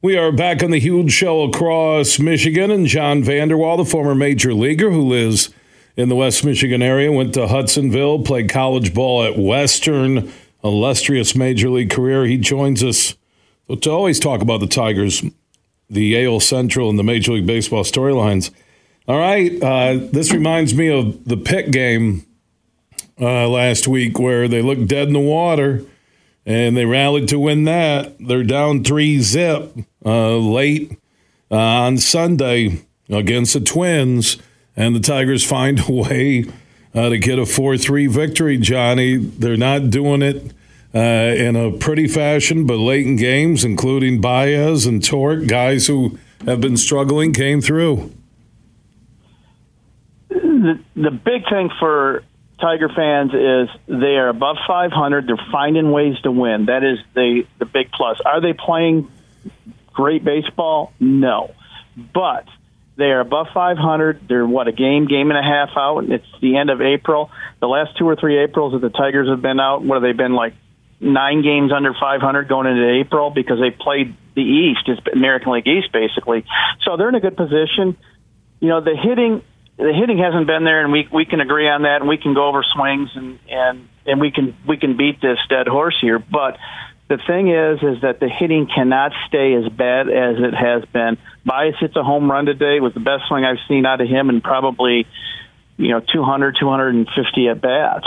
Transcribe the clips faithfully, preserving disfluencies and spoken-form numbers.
We are back on the huge show across Michigan, and John Vanderwall, the former major leaguer who lives in the West Michigan area, went to Hudsonville, played college ball at Western, illustrious major league career. He joins us to always talk about the Tigers, the A L Central, and the Major League Baseball storylines. All right, uh, this reminds me of the Pitt game uh, last week where they looked dead in the water. And they rallied to win that. They're down three zip uh, late uh, on Sunday against the Twins. And the Tigers find a way uh, to get a four three victory, Johnny. They're not doing it uh, in a pretty fashion, but late in games, including Baez and Torque, guys who have been struggling, came through. The, the big thing for Tiger fans is they are above five hundred. They're finding ways to win. That is the, the big plus. Are they playing great baseball? No. But they are above five hundred. They're, what, a game, game and a half out. It's the end of April. The last two or three Aprils that the Tigers have been out, what have they been, like nine games under five hundred going into April because they played the East, it's American League East, basically. So they're in a good position. You know, the hitting... The hitting hasn't been there, and we we can agree on that, and we can go over swings, and, and, and we can we can beat this dead horse here. But the thing is, is that the hitting cannot stay as bad as it has been. Baez hits a home run today. It was the best swing I've seen out of him in probably, you know, two hundred, two hundred fifty at bats.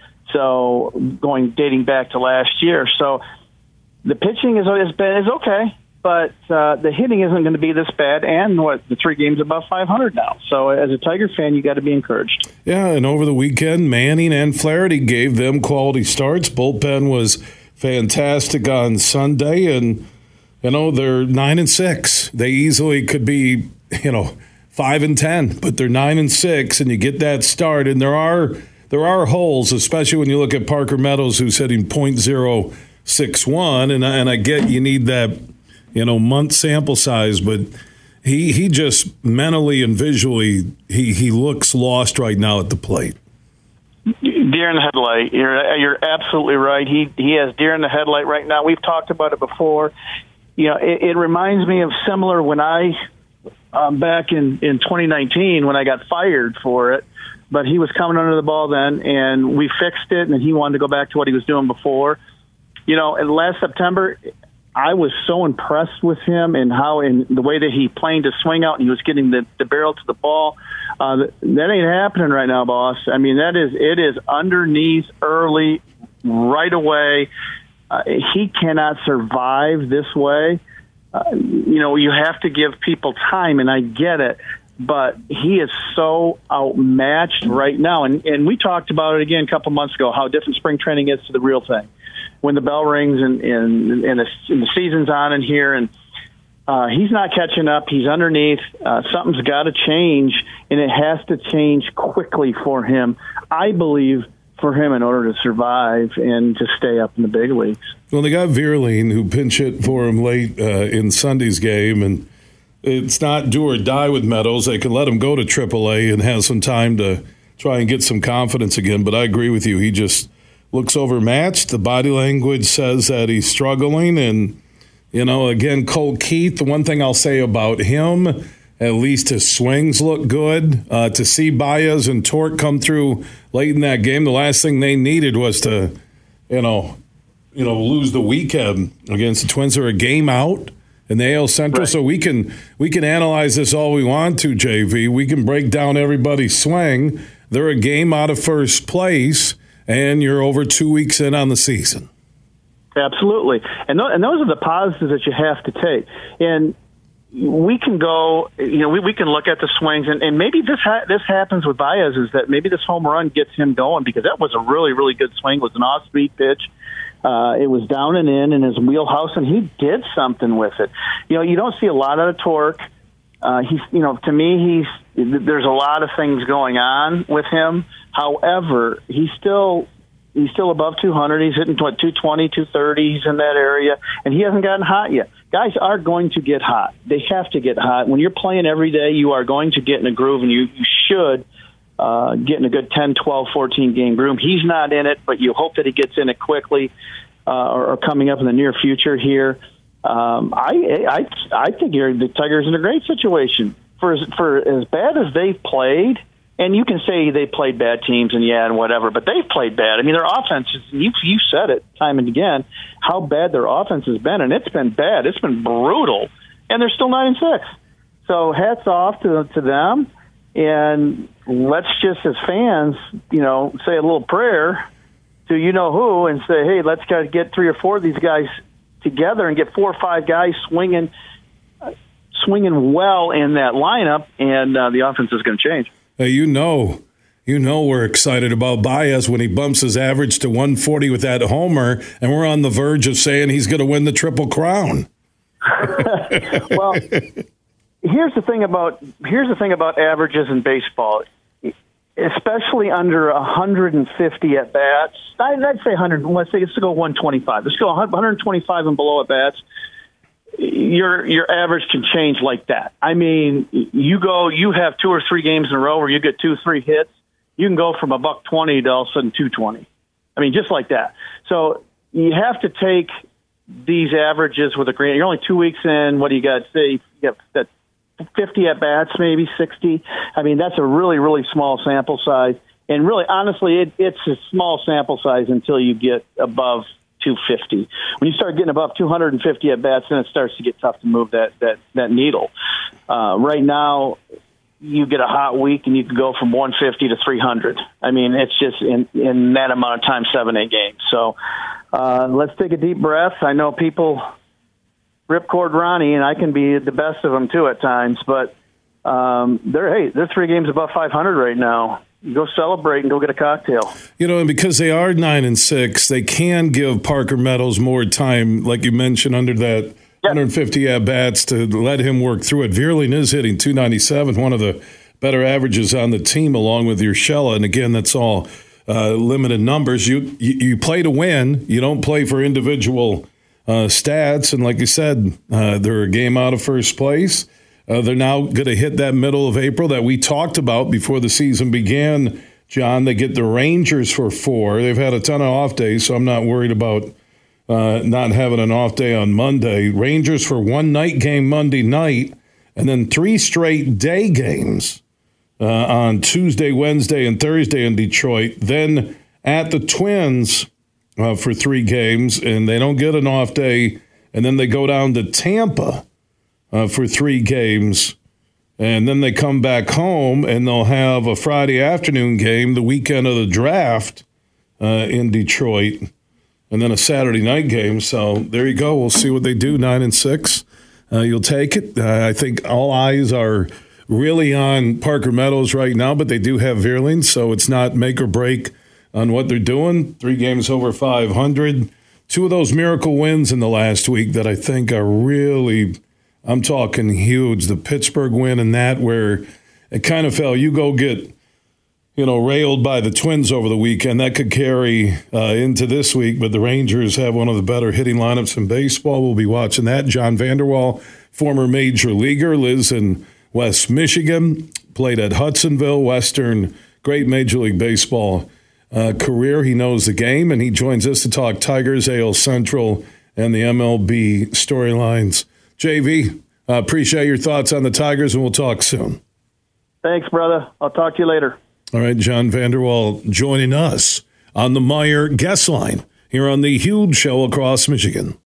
So going dating back to last year. So the pitching is has been is okay. But uh, the hitting isn't going to be this bad, and what the three games above five hundred now. So as a Tiger fan, you got to be encouraged. Yeah, and over the weekend, Manning and Flaherty gave them quality starts. Bullpen was fantastic on Sunday, and you know they're nine and six. They easily could be, you know, five and ten, but they're nine and six, and you get that start. And there are there are holes, especially when you look at Parker Meadows, who's hitting point oh six one, and and I get you need that. You know, month sample size, but he he just mentally and visually, he, he looks lost right now at the plate. Deer in the headlight. You're you're absolutely right. He he has deer in the headlight right now. We've talked about it before. You know, it, it reminds me of similar when I, um, back in, in twenty nineteen, when I got fired for it, but he was coming under the ball then, and we fixed it, and he wanted to go back to what he was doing before. You know, and last September, I was so impressed with him and how in the way that he planed his swing out and he was getting the, the barrel to the ball. Uh, that ain't happening right now, boss. I mean, that is it is underneath early, right away. Uh, he cannot survive this way. Uh, you know, you have to give people time, and I get it. But he is so outmatched right now. And, and we talked about it again a couple months ago, how different spring training is to the real thing. When the bell rings and, and, and, the, and the season's on in here, and uh, he's not catching up. He's underneath. Uh, something's got to change, and it has to change quickly for him, I believe, for him in order to survive and to stay up in the big leagues. Well, they got Vierling, who pinch hit for him late uh, in Sunday's game, and it's not do or die with Meadows. They can let him go to triple A and have some time to try and get some confidence again, but I agree with you. He just looks overmatched. The body language says that he's struggling. And, you know, again, Colt Keith, the one thing I'll say about him, at least his swings look good. Uh, to see Baez and Torque come through late in that game, the last thing they needed was to, you know, you know, lose the weekend against the Twins. They're a game out in the A L Central. Right. So we can we can analyze this all we want to, J V. We can break down everybody's swing. They're a game out of first place. And you're over two weeks in on the season. Absolutely. And, th- and those are the positives that you have to take. And we can go, you know, we, we can look at the swings, and, and maybe this ha- this happens with Baez, is that maybe this home run gets him going, because that was a really, really good swing. It was an off-speed pitch. Uh, it was down and in in his wheelhouse, and he did something with it. You know, you don't see a lot of the Torque. Uh, he's, you know, to me, he's there's a lot of things going on with him. However, he's still he's still above two hundred. He's hitting what two twenty, two thirty. He's in that area, and he hasn't gotten hot yet. Guys are going to get hot. They have to get hot. When you're playing every day, you are going to get in a groove, and you, you should uh, get in a good ten, twelve, fourteen game groove. He's not in it, but you hope that he gets in it quickly uh, or, or coming up in the near future here. um, I, I I think you're, the Tigers are in a great situation for as, for as bad as they've played. And you can say they played bad teams and yeah and whatever, but they've played bad. I mean, their offense is, you you said it time and again how bad their offense has been, and it's been bad. It's been brutal, and they're still nine and six. So hats off to to them, and let's just as fans, you know, say a little prayer to you know who and say, hey, let's try to get three or four of these guys together and get four or five guys swinging, uh, swinging well in that lineup, and uh, the offense is going to change. Hey, you know, you know we're excited about Baez when he bumps his average to one forty with that homer, and we're on the verge of saying he's going to win the Triple Crown. Well, here's the thing about here's the thing about averages in baseball, especially under one hundred fifty at bats. I'd say one hundred. Let's say let's go one twenty-five. Let's go one hundred twenty-five and below at bats. Your your average can change like that. I mean, you go, you have two or three games in a row where you get two, three hits. You can go from a buck twenty to all of a sudden two twenty. I mean, just like that. So you have to take these averages with a grain. You're only two weeks in. What do you got? Say you got that fifty at bats, maybe sixty. I mean, that's a really, really small sample size. And really, honestly, it, it's a small sample size until you get above two fifty. When you start getting above two hundred fifty at bats, then it starts to get tough to move that that that needle. Uh, right now, you get a hot week and you can go from one fifty to three hundred. I mean, it's just in in that amount of time, seven eight games. So uh, let's take a deep breath. I know people ripcord Ronnie, and I can be the best of them too at times, but um, they're hey, they're three games above five hundred right now. Go celebrate and go get a cocktail. You know, and because they are nine and six, they can give Parker Meadows more time, like you mentioned, under that yep. one hundred fifty at bats to let him work through it. Vierling is hitting two ninety-seven, one of the better averages on the team, along with Urshela. And again, that's all uh, limited numbers. You, you you play to win. You don't play for individual uh, stats. And like you said, uh, they're a game out of first place. Uh, they're now going to hit that middle of April that we talked about before the season began, John. They get the Rangers for four. They've had a ton of off days, so I'm not worried about uh, not having an off day on Monday. Rangers for one night game Monday night, and then three straight day games uh, on Tuesday, Wednesday, and Thursday in Detroit. Then at the Twins uh, for three games, and they don't get an off day, and then they go down to Tampa Uh, for three games, and then they come back home, and they'll have a Friday afternoon game the weekend of the draft uh, in Detroit, and then a Saturday night game. So there you go. We'll see what they do, nine and six. Uh, you'll take it. Uh, I think all eyes are really on Parker Meadows right now, but they do have Vierling, so it's not make or break on what they're doing. Three games over five hundred. Two of those miracle wins in the last week that I think are really – I'm talking huge. The Pittsburgh win and that where it kind of fell. You go get, you know, railed by the Twins over the weekend. That could carry uh, into this week. But the Rangers have one of the better hitting lineups in baseball. We'll be watching that. John Vander Wal, former major leaguer, lives in West Michigan, played at Hudsonville, Western, great Major League Baseball uh, career. He knows the game, and he joins us to talk Tigers, A L Central, and the M L B storylines. J V, uh, appreciate your thoughts on the Tigers, and we'll talk soon. Thanks, brother. I'll talk to you later. All right, John Vander Wal joining us on the Meijer guest line here on the Huge Show across Michigan.